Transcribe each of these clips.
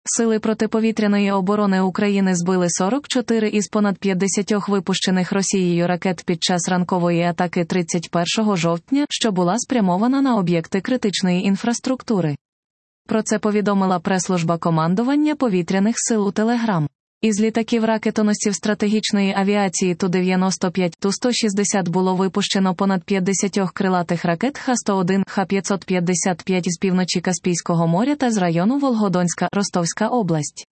Сили протиповітряної оборони України збили 44 із понад 50 випущених Росією ракет під час ранкової атаки 31 жовтня, що була спрямована на об'єкти критичної інфраструктури. Про це повідомила прес-служба командування повітряних сил у Телеграм. Із літаків ракетоносців стратегічної авіації Ту-95, Ту-160 було випущено понад 50 крилатих ракет Х-101, Х-555 із півночі Каспійського моря та з району Волгодонська, Ростовська область.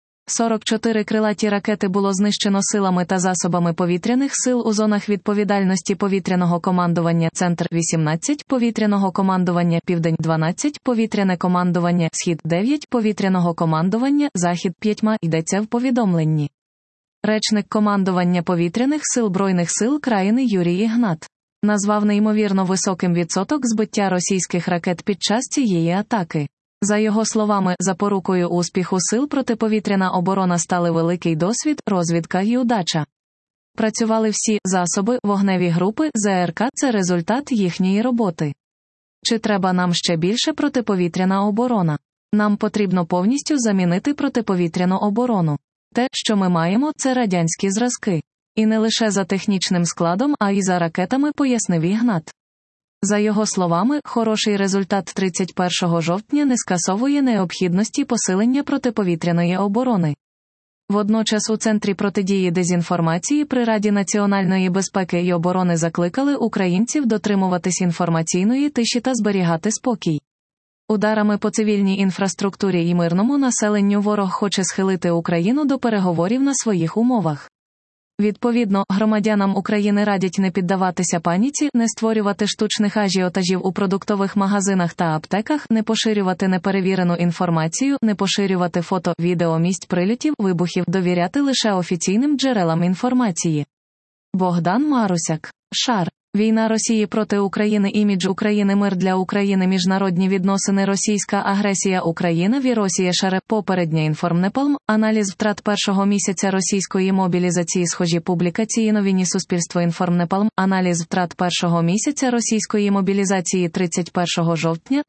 44 крилаті ракети було знищено силами та засобами повітряних сил у зонах відповідальності повітряного командування Центр 18, повітряного командування Південь 12, повітряне командування Схід 9, повітряного командування Захід 5, йдеться в повідомленні. Речник командування повітряних сил Збройних сил країни Юрій Ігнат назвав неймовірно високим відсоток збиття російських ракет під час цієї атаки. За його словами, запорукою успіху сил протиповітряна оборона стали великий досвід, розвідка і удача. Працювали всі засоби, вогневі групи, ЗРК – це результат їхньої роботи. Чи треба нам ще більше протиповітряна оборона? Нам потрібно повністю замінити протиповітряну оборону. Те, що ми маємо, це радянські зразки. І не лише за технічним складом, а й за ракетами, пояснив Ігнат. За його словами, хороший результат 31 жовтня не скасовує необхідності посилення протиповітряної оборони. Водночас у Центрі протидії дезінформації при Раді національної безпеки і оборони закликали українців дотримуватись інформаційної тиші та зберігати спокій. Ударами по цивільній інфраструктурі і мирному населенню ворог хоче схилити Україну до переговорів на своїх умовах. Відповідно, громадянам України радять не піддаватися паніці, не створювати штучних ажіотажів у продуктових магазинах та аптеках, не поширювати неперевірену інформацію, не поширювати фото, відео місць прильотів, вибухів, довіряти лише офіційним джерелам інформації. Богдан Марусяк. Шар. Війна Росії проти України, імідж України, мир для України, міжнародні відносини, російська агресія, Україна, Віросія, Шаре, попередня інформнепалм, аналіз втрат першого місяця російської мобілізації, схожі публікації, новини Суспільство, інформнепалм, аналіз втрат першого місяця російської мобілізації 31 жовтня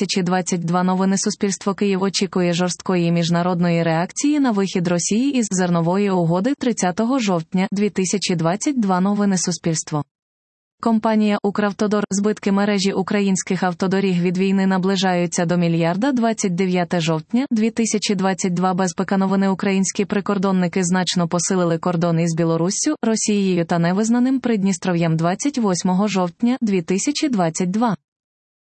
2022, новини Суспільство, Київ очікує жорсткої міжнародної реакції на вихід Росії із зернової угоди 30 жовтня 2022, новини Суспільство. Компанія «Укравтодор», збитки мережі українських автодоріг від війни наближаються до мільярда. 29 жовтня 2022, безпека, новини. Українські прикордонники значно посилили кордон із Білоруссю, Росією та невизнаним Придністров'ям 28 жовтня 2022.